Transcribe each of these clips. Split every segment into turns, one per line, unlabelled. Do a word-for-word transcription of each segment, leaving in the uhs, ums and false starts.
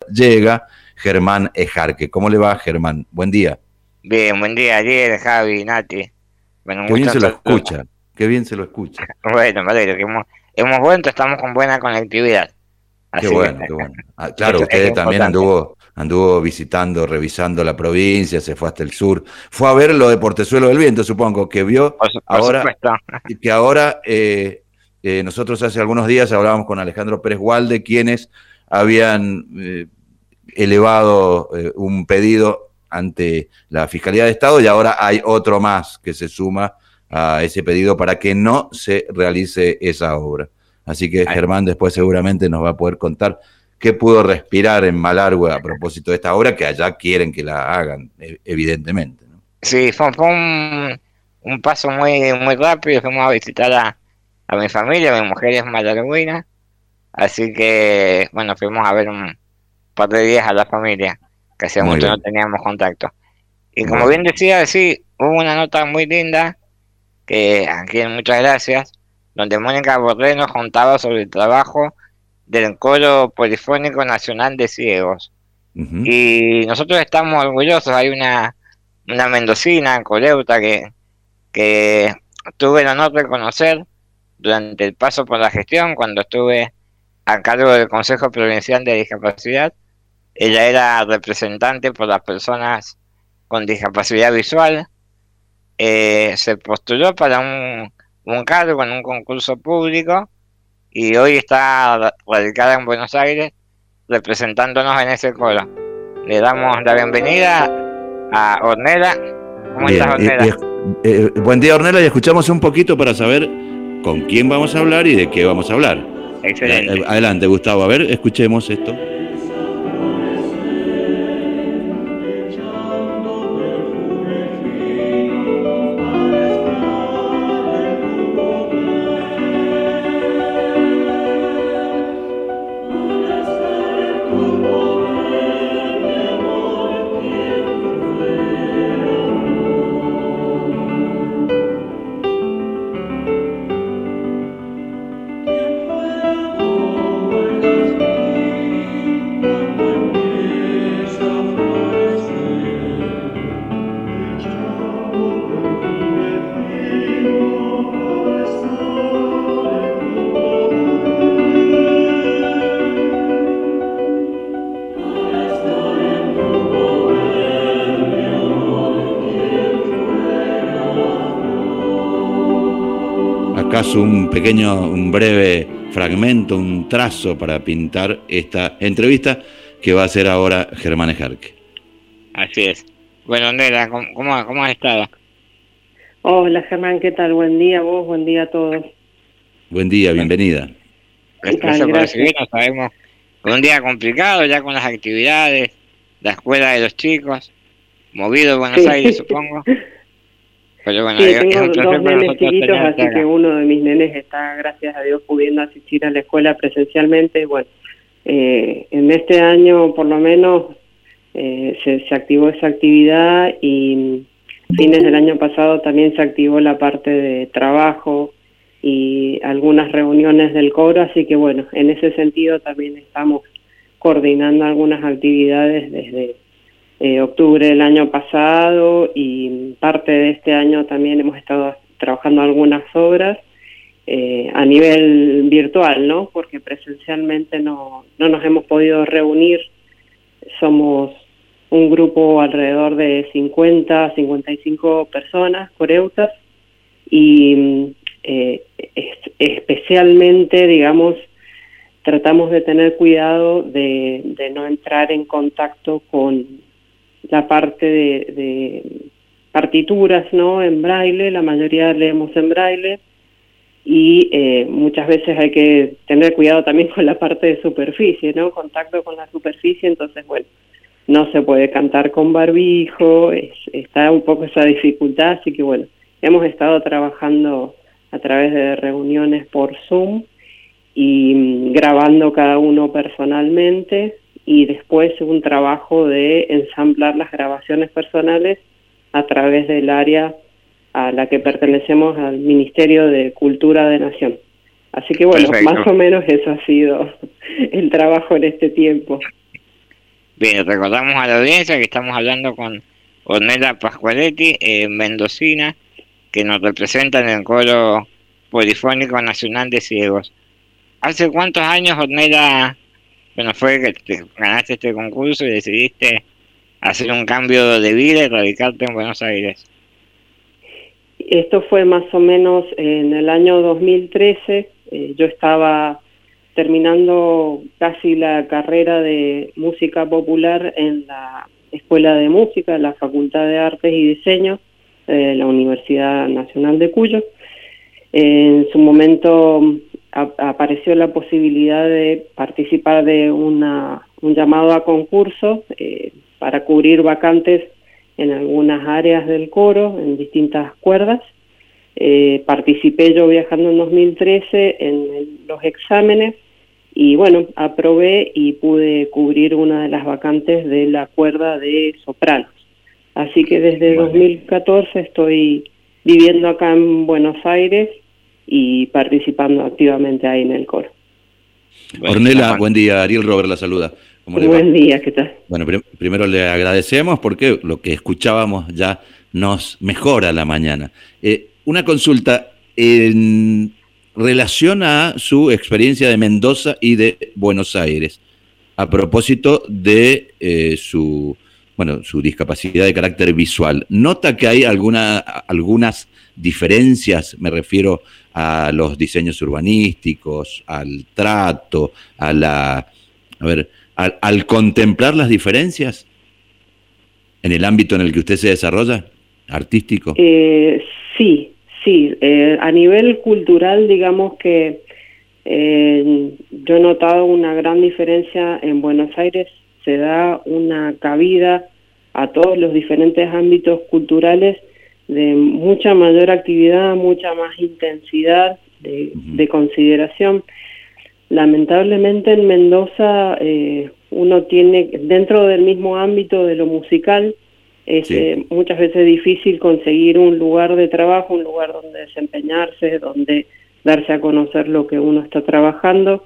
llega Germán Ejarque. ¿Cómo le va, Germán? Buen día.
Bien, buen día, ayer, Javi, Nati. Bueno,
Qué bien se lo escucha, qué bien se lo escucha.
Bueno, me alegro que hemos, hemos vuelto, estamos con buena conectividad.
Qué
Así
bueno,
que,
qué bueno. Ah, claro,
eso es
usted también
importante.
anduvo, anduvo visitando, revisando la provincia, se fue hasta el sur. Fue a ver lo de Portezuelo del Viento, supongo, que vio
Por, su- por
ahora,
supuesto.
que ahora eh, eh, nosotros hace algunos días hablábamos con Alejandro Pérez Walde, quienes habían eh, elevado eh, un pedido ante la Fiscalía de Estado y ahora hay otro más que se suma a ese pedido para que no se realice esa obra. Así que Germán después seguramente nos va a poder contar qué pudo respirar en Malargüe a propósito de esta obra, que allá quieren que la hagan, evidentemente, ¿no?
Sí, fue, fue un, un paso muy muy rápido. Fuimos a visitar a, a mi familia, mi mujer es malargüina, así que, bueno, fuimos a ver un par de días a la familia, que hacía
Muy
mucho no
bien.
teníamos contacto. Y como
Bueno.
bien decía, sí, hubo una nota muy linda, que aquí en Muchas Gracias, donde Mónica Borré nos contaba sobre el trabajo del Coro Polifónico Nacional de Ciegos.
Uh-huh.
Y nosotros estamos orgullosos. Hay una, una mendocina, Coreuta, que, que tuve el honor de conocer durante el paso por la gestión, cuando estuve a cargo del Consejo Provincial de Discapacidad. Ella era representante por las personas con discapacidad visual. Eh, se postuló para un, un cargo en un concurso público y hoy está radicada en Buenos Aires representándonos en ese coro. Le damos la bienvenida a Ornella. ¿Cómo
Bien.
estás,
Y,
Ornella?
y, eh, buen día, Ornella, y escuchamos un poquito para saber con quién vamos a hablar y de qué vamos a hablar.
Excelente.
Eh, adelante, Gustavo. A ver, escuchemos esto. ¿Acaso un pequeño, un breve fragmento, un trazo para pintar esta entrevista que va a hacer ahora Germán Ejarque?
Así es. Bueno, Ornella, ¿cómo, cómo, cómo has estado?
Hola Germán, ¿qué tal? Buen día a vos, buen día a todos.
Buen día, bienvenida.
Gracias por recibirnos. Sabemos que un día complicado ya con las actividades, la escuela de los chicos, movido Buenos
sí.
Aires, supongo. Pero bueno,
sí,
es
tengo
un
dos nenes chiquitos, así que uno de mis nenes está, gracias a Dios, pudiendo asistir a la escuela presencialmente. Bueno, eh, en este año por lo menos eh, se, se activó esa actividad y fines del año pasado también se activó la parte de trabajo y algunas reuniones del coro, así que bueno, en ese sentido también estamos coordinando algunas actividades desde Eh, octubre del año pasado y parte de este año también hemos estado trabajando algunas obras eh, a nivel virtual, ¿no? Porque presencialmente no, no nos hemos podido reunir. Somos un grupo alrededor de cincuenta, cincuenta y cinco personas, coreutas, y eh, es, especialmente, digamos, tratamos de tener cuidado de, de no entrar en contacto con la parte de, de partituras, ¿no? En braille, la mayoría leemos en braille y eh, muchas veces hay que tener cuidado también con la parte de superficie, ¿no? Contacto con la superficie, entonces, bueno, no se puede cantar con barbijo, es, está un poco esa dificultad, así que, bueno, hemos estado trabajando a través de reuniones por Zoom y mm, grabando cada uno personalmente, y después un trabajo de ensamblar las grabaciones personales a través del área a la que pertenecemos, al Ministerio de Cultura de Nación. Así que bueno,
Perfecto.
Más o menos eso ha sido el trabajo en este tiempo.
Bien, recordamos a la audiencia que estamos hablando con Ornella Pasqualetti, eh, mendocina, que nos representa en el Coro Polifónico Nacional de Ciegos. ¿Hace cuántos años, Ornella, bueno, fue que te ganaste este concurso y decidiste hacer un cambio de vida y radicarte en Buenos Aires?
Esto fue más o menos en el año dos mil trece. Eh, yo estaba terminando casi la carrera de música popular en la Escuela de Música, la Facultad de Artes y Diseño de la Universidad Nacional de Cuyo. En su momento a, apareció la posibilidad de participar de una, un llamado a concurso eh, para cubrir vacantes en algunas áreas del coro, en distintas cuerdas. Eh, participé yo viajando en dos mil trece en el, los exámenes y bueno, aprobé y pude cubrir una de las vacantes de la cuerda de sopranos. Así que desde vale. dos mil catorce estoy viviendo acá en Buenos Aires y participando activamente ahí en el coro.
Ornella, buen día. Ariel Robert la saluda.
¿Cómo le va? Buen día, ¿qué tal?
Bueno, prim primero le agradecemos porque lo que escuchábamos ya nos mejora la mañana. Eh, una consulta en relación a su experiencia de Mendoza y de Buenos Aires, a propósito de eh, su, bueno, su discapacidad de carácter visual. ¿Nota que hay alguna, algunas diferencias? Me refiero a los diseños urbanísticos, al trato, a la... A ver, al, al contemplar las diferencias en el ámbito en el que usted se desarrolla, artístico.
Eh, sí, sí. Eh, a nivel cultural, digamos que eh, yo he notado una gran diferencia en Buenos Aires. Se da una cabida a todos los diferentes ámbitos culturales de mucha mayor actividad, mucha más intensidad de, uh-huh. de consideración. Lamentablemente en Mendoza eh, uno tiene, dentro del mismo ámbito de lo musical, es sí. eh, muchas veces difícil conseguir un lugar de trabajo, un lugar donde desempeñarse, donde darse a conocer lo que uno está trabajando,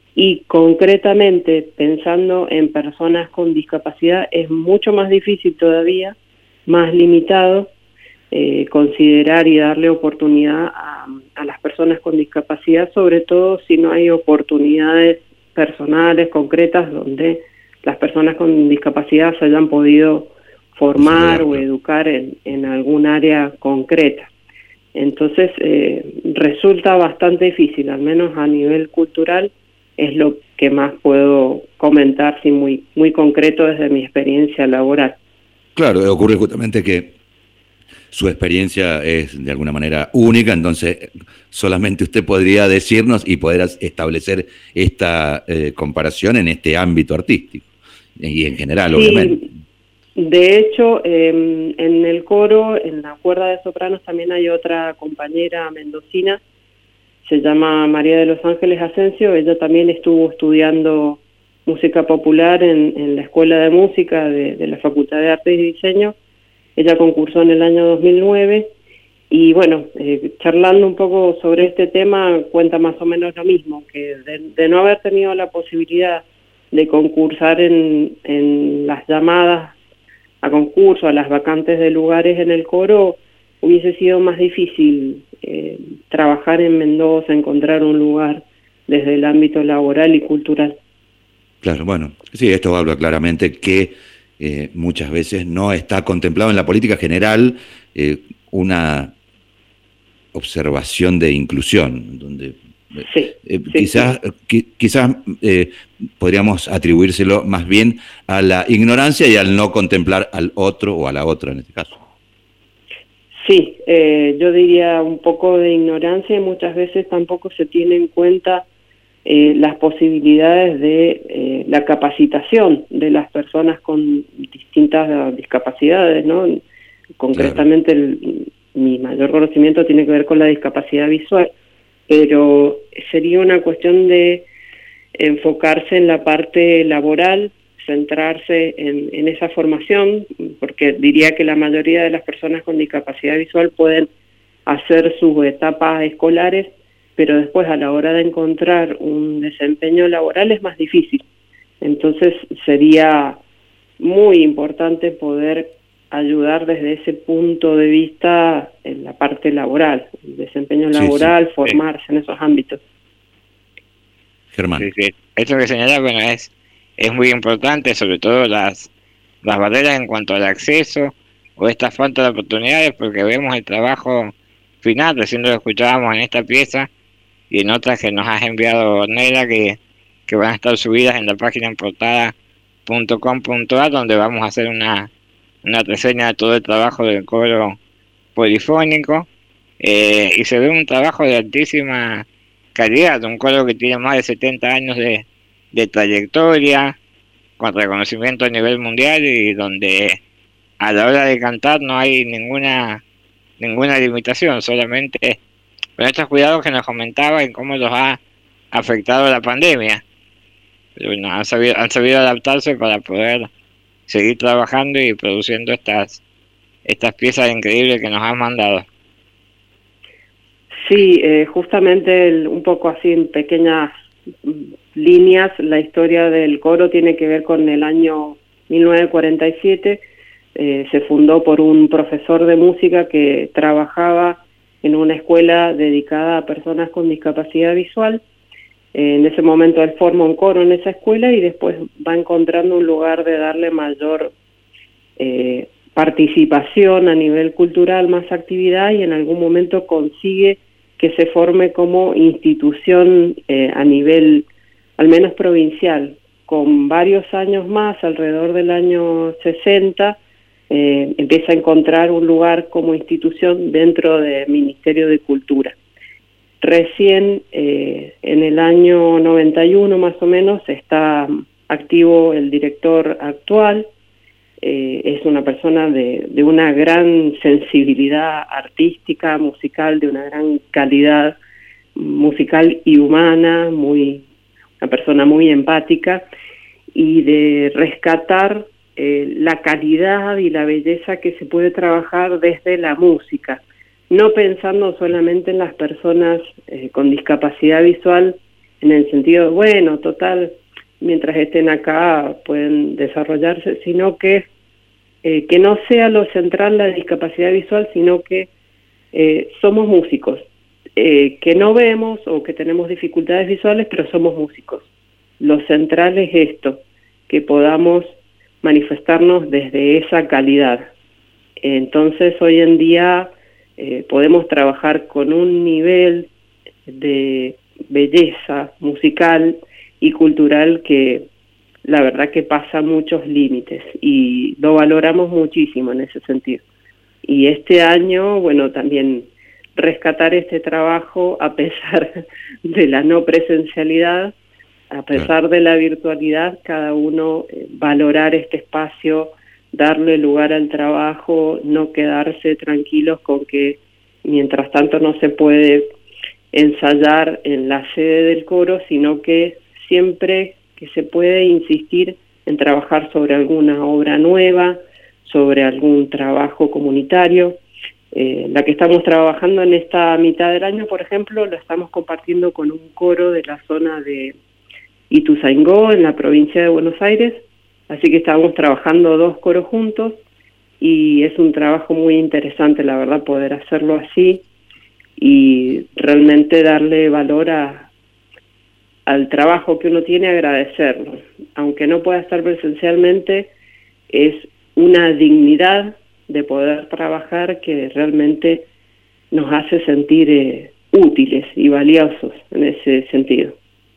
y concretamente pensando en personas con discapacidad es mucho más difícil todavía, más limitado, Eh, considerar y darle oportunidad a, a las personas con discapacidad, sobre todo si no hay oportunidades personales, concretas, donde las personas con discapacidad se hayan podido formar o educar en, en algún área concreta. Entonces eh, resulta bastante difícil, al menos a nivel cultural, es lo que más puedo comentar, sí, muy, muy concreto desde mi experiencia laboral.
Claro, ocurre justamente que su experiencia es de alguna manera única, entonces solamente usted podría decirnos y poder establecer esta eh, comparación en este ámbito artístico y en general, sí, obviamente.
De hecho, eh, en el coro, en la cuerda de sopranos, también hay otra compañera mendocina, se llama María de los Ángeles Asensio. Ella también estuvo estudiando música popular en, en la Escuela de Música de, de la Facultad de Artes y Diseño. Ella concursó en el año dos mil nueve y bueno, eh, charlando un poco sobre este tema, cuenta más o menos lo mismo, que de, de no haber tenido la posibilidad de concursar en, en las llamadas a concurso, a las vacantes de lugares en el coro, hubiese sido más difícil eh, trabajar en Mendoza, encontrar un lugar desde el ámbito laboral y cultural.
Claro, bueno, sí, esto habla claramente que Eh, muchas veces no está contemplado en la política general eh, una observación de inclusión, donde
sí,
eh,
sí,
quizás,
sí.
Qui, quizás eh, podríamos atribuírselo más bien a la ignorancia y al no contemplar al otro o a la otra en este caso.
Sí, eh, yo diría un poco de ignorancia y muchas veces tampoco se tiene en cuenta Eh, las posibilidades de eh, la capacitación de las personas con distintas uh, discapacidades, ¿no? Concretamente claro. el, mi mayor conocimiento tiene que ver con la discapacidad visual, pero sería una cuestión de enfocarse en la parte laboral, centrarse en, en esa formación, porque diría que la mayoría de las personas con discapacidad visual pueden hacer sus etapas escolares, pero después a la hora de encontrar un desempeño laboral es más difícil. Entonces sería muy importante poder ayudar desde ese punto de vista en la parte laboral, el desempeño laboral, sí, sí. formarse sí. en esos ámbitos.
Germán.
Sí, sí. Esto que señala, bueno, es, es muy importante, sobre todo las, las barreras en cuanto al acceso o esta falta de oportunidades, porque vemos el trabajo final, recién lo escuchábamos en esta pieza y en otras que nos has enviado, Ornella, que, que van a estar subidas en la página en portada punto com punto a r, donde vamos a hacer una, una reseña de todo el trabajo del coro polifónico, eh, y se ve un trabajo de altísima calidad, un coro que tiene más de setenta años de, de trayectoria, con reconocimiento a nivel mundial y donde a la hora de cantar no hay ninguna ninguna limitación, solamente con estos cuidados que nos comentaba en cómo los ha afectado la pandemia. Pero bueno, han sabido, han sabido adaptarse para poder seguir trabajando y produciendo estas estas piezas increíbles que nos han mandado.
Sí, eh, justamente el, un poco así en pequeñas líneas, la historia del coro tiene que ver con el año mil novecientos cuarenta y siete. Eh, se fundó por un profesor de música que trabajaba en una escuela dedicada a personas con discapacidad visual. Eh, en ese momento él forma un coro en esa escuela y después va encontrando un lugar de darle mayor eh, participación a nivel cultural, más actividad, y en algún momento consigue que se forme como institución eh, a nivel al menos provincial. Con varios años más, alrededor del año sesenta, eh, empieza a encontrar un lugar como institución dentro del Ministerio de Cultura. Recién eh, en el año noventa y uno más o menos está activo el director actual. Eh, es una persona de, de una gran sensibilidad artística, musical, de una gran calidad musical y humana, muy, una persona muy empática, y de rescatar eh, la calidad y la belleza que se puede trabajar desde la música, no pensando solamente en las personas eh, con discapacidad visual, en el sentido, bueno, total, mientras estén acá pueden desarrollarse, sino que eh, que no sea lo central la discapacidad visual, sino que eh, somos músicos, eh, que no vemos o que tenemos dificultades visuales, pero somos músicos. Lo central es esto, que podamos manifestarnos desde esa calidad. Entonces hoy en día eh, podemos trabajar con un nivel de belleza musical y cultural que la verdad que pasa muchos límites y lo valoramos muchísimo en ese sentido. Y este año, bueno, también rescatar este trabajo a pesar de la no presencialidad, a pesar de la virtualidad, cada uno eh, valorar este espacio, darle lugar al trabajo, no quedarse tranquilos con que mientras tanto no se puede ensayar en la sede del coro, sino que siempre que se puede insistir en trabajar sobre alguna obra nueva, sobre algún trabajo comunitario. Eh, la que estamos trabajando en esta mitad del año, por ejemplo, lo estamos compartiendo con un coro de la zona de Ituzaingó, en la provincia de Buenos Aires, así que estamos trabajando dos coros juntos y es un trabajo muy interesante, la verdad, poder hacerlo así y realmente darle valor a al trabajo que uno tiene, agradecerlo. Aunque no pueda estar presencialmente, es una dignidad de poder trabajar que realmente nos hace sentir eh, útiles y valiosos en ese sentido.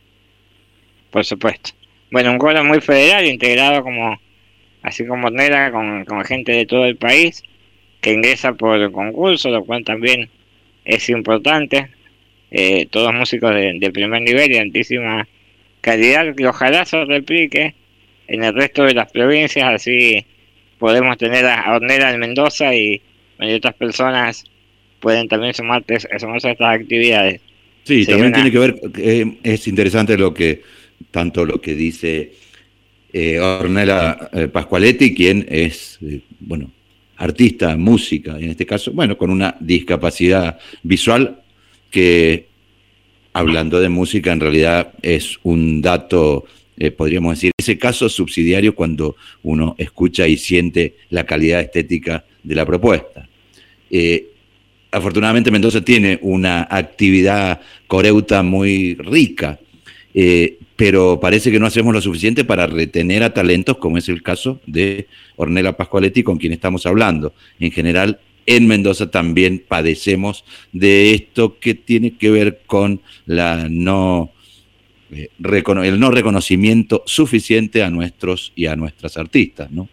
Por supuesto. Bueno, un coro muy federal, integrado como, así como Ornella, con, con gente de todo el país, que ingresa por concurso, lo cual también es importante. Eh, todos músicos de, de primer nivel y altísima calidad, que ojalá se replique en el resto de las provincias, así podemos tener a Ornella en Mendoza y, y otras personas pueden también sumarse, sumarse a estas actividades.
Sí,
Sería
también
una...
tiene que ver, eh, es interesante lo que, tanto lo que dice eh, Ornella eh, Pasqualetti, quien es, eh, bueno, artista, música, en este caso, bueno, con una discapacidad visual, que hablando de música en realidad es un dato eh, podríamos decir, ese caso subsidiario cuando uno escucha y siente la calidad estética de la propuesta. Eh, afortunadamente Mendoza tiene una actividad coreuta muy rica, eh, pero parece que no hacemos lo suficiente para retener a talentos, como es el caso de Ornella Pasqualetti, con quien estamos hablando. En general, en Mendoza también padecemos de esto que tiene que ver con la no, eh, recono- el no reconocimiento suficiente a nuestros y a nuestras artistas, ¿no?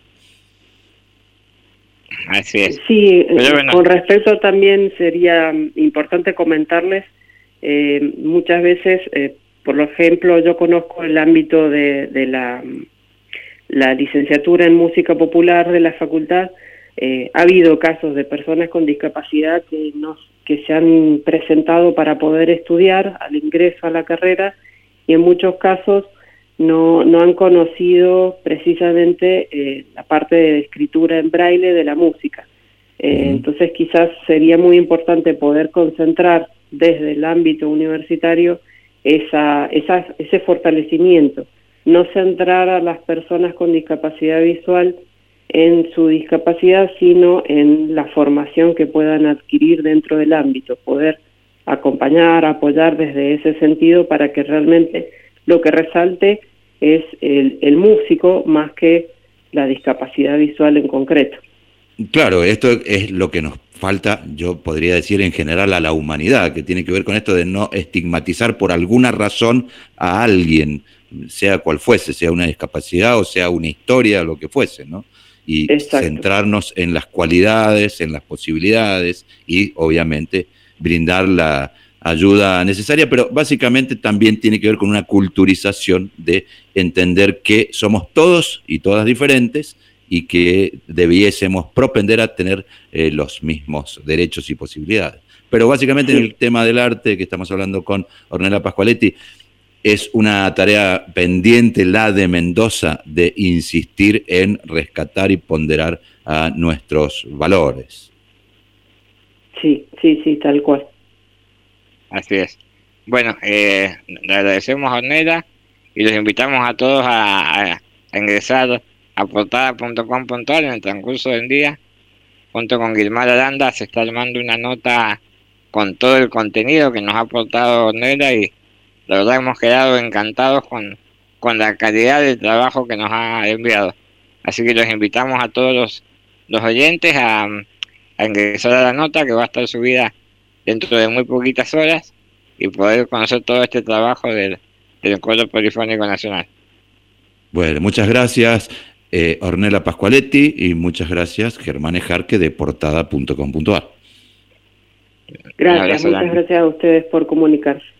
Así es.
Sí,
bueno.
Con respecto también sería importante comentarles, eh, muchas veces, eh, por ejemplo, yo conozco el ámbito de, de la, la licenciatura en música popular de la facultad. Eh, ha habido casos de personas con discapacidad que, no, que se han presentado para poder estudiar al ingreso a la carrera y en muchos casos no, no han conocido precisamente eh, la parte de escritura en braille de la música. Eh, uh-huh. Entonces quizás sería muy importante poder concentrar desde el ámbito universitario esa, esa, ese fortalecimiento, no centrar a las personas con discapacidad visual en su discapacidad, sino en la formación que puedan adquirir dentro del ámbito, poder acompañar, apoyar desde ese sentido para que realmente lo que resalte es el, el músico más que la discapacidad visual en concreto.
Claro, esto es lo que nos falta, yo podría decir en general a la humanidad, que tiene que ver con esto de no estigmatizar por alguna razón a alguien, sea cual fuese, sea una discapacidad o sea una historia, lo que fuese, ¿no? Y Exacto. centrarnos en las cualidades, en las posibilidades y obviamente brindar la ayuda necesaria, pero básicamente también tiene que ver con una culturización de entender que somos todos y todas diferentes y que debiésemos propender a tener eh, los mismos derechos y posibilidades. Pero básicamente sí. En el tema del arte que estamos hablando con Ornella Pasqualetti, es una tarea pendiente la de Mendoza de insistir en rescatar y ponderar a nuestros valores. Sí,
sí, sí, tal cual.
Así es. Bueno, eh, le agradecemos a Ornella y los invitamos a todos a, a, a ingresar a portada punto com punto ar en el transcurso del día. Junto con Guilmar Aranda se está armando una nota con todo el contenido que nos ha aportado Ornella y la verdad hemos quedado encantados con, con la calidad del trabajo que nos ha enviado. Así que los invitamos a todos los, los oyentes a, a ingresar a la nota que va a estar subida dentro de muy poquitas horas y poder conocer todo este trabajo del, del Coro Polifónico Nacional.
Bueno, muchas gracias eh, Ornella Pasqualetti y muchas gracias Germán Ejarque de portada punto com punto ar.
Gracias, muchas gracias a ustedes por comunicarse.